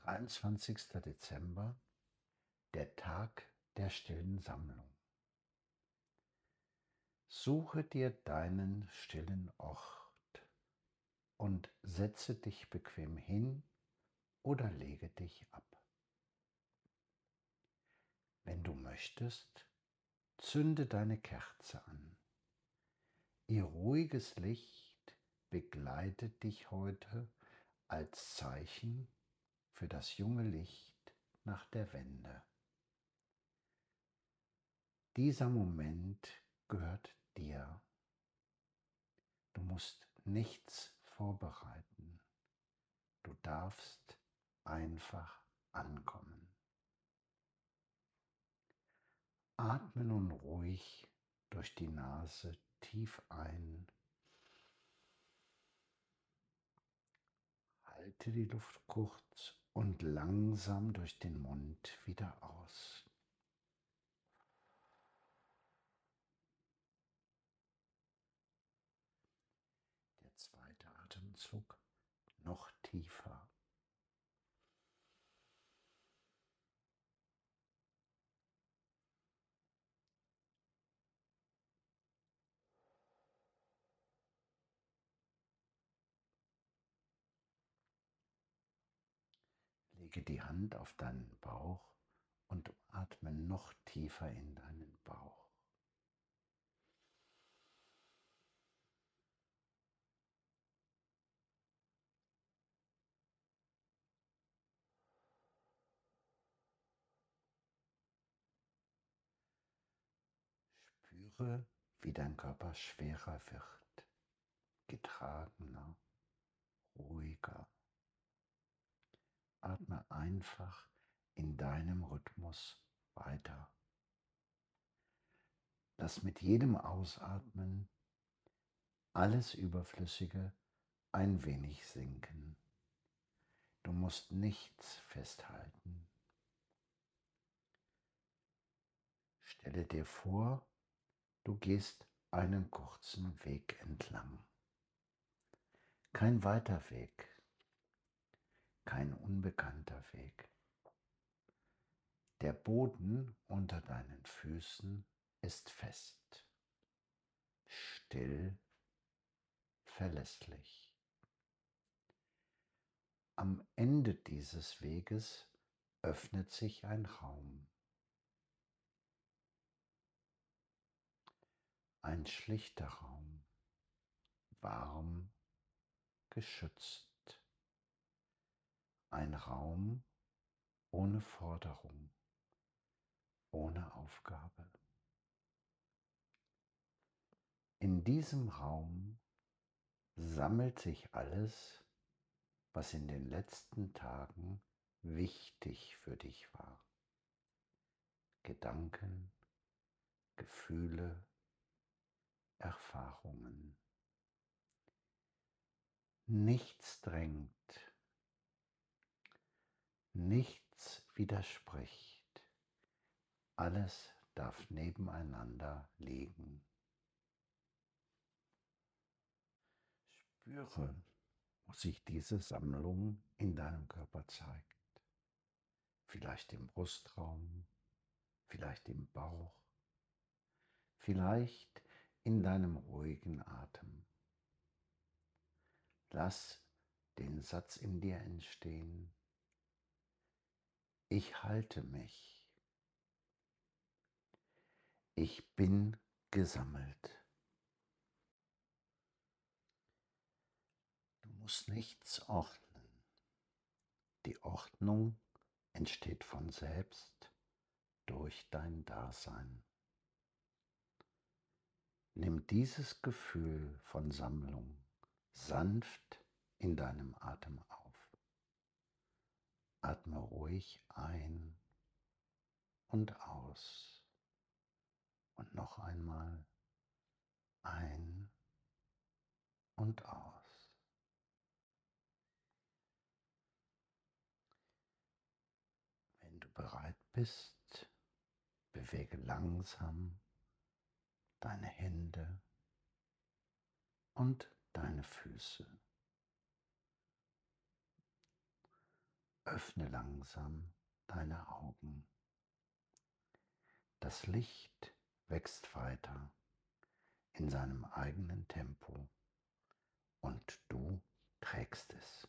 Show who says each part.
Speaker 1: 23. Dezember, der Tag der stillen Sammlung. Suche dir deinen stillen Ort und setze dich bequem hin oder lege dich ab. Wenn du möchtest, zünde deine Kerze an. Ihr ruhiges Licht begleitet dich heute als Zeichen für das junge Licht nach der Wende. Dieser Moment gehört dir. Du musst nichts vorbereiten. Du darfst einfach ankommen. Atme nun ruhig durch die Nase tief ein. Halte die Luft kurz und langsam durch den Mund wieder aus. Der zweite Atemzug noch tiefer. Lege die Hand auf deinen Bauch und atme noch tiefer in deinen Bauch. Spüre, wie dein Körper schwerer wird, getragener, ruhiger. Atme einfach in deinem Rhythmus weiter. Lass mit jedem Ausatmen alles Überflüssige ein wenig sinken. Du musst nichts festhalten. Stelle dir vor, du gehst einen kurzen Weg entlang. Kein weiter Weg, kein unbekannter Weg. Der Boden unter deinen Füßen ist fest, still, verlässlich. Am Ende dieses Weges öffnet sich ein Raum. Ein schlichter Raum, warm, geschützt. Ein Raum ohne Forderung, ohne Aufgabe. In diesem Raum sammelt sich alles, was in den letzten Tagen wichtig für dich war. Gedanken, Gefühle, Erfahrungen. Nichts drängt, nichts widerspricht. Alles darf nebeneinander liegen. Spüre, wo sich diese Sammlung in deinem Körper zeigt. Vielleicht im Brustraum, vielleicht im Bauch, vielleicht in deinem ruhigen Atem. Lass den Satz in dir entstehen: Ich halte mich. Ich bin gesammelt. Du musst nichts ordnen. Die Ordnung entsteht von selbst durch dein Dasein. Nimm dieses Gefühl von Sammlung sanft in deinem Atem auf. Atme ruhig ein und aus. Und noch einmal ein und aus. Wenn du bereit bist, bewege langsam deine Hände und deine Füße. öffne langsam deine Augen. Das Licht wächst weiter in seinem eigenen Tempo und du trägst es.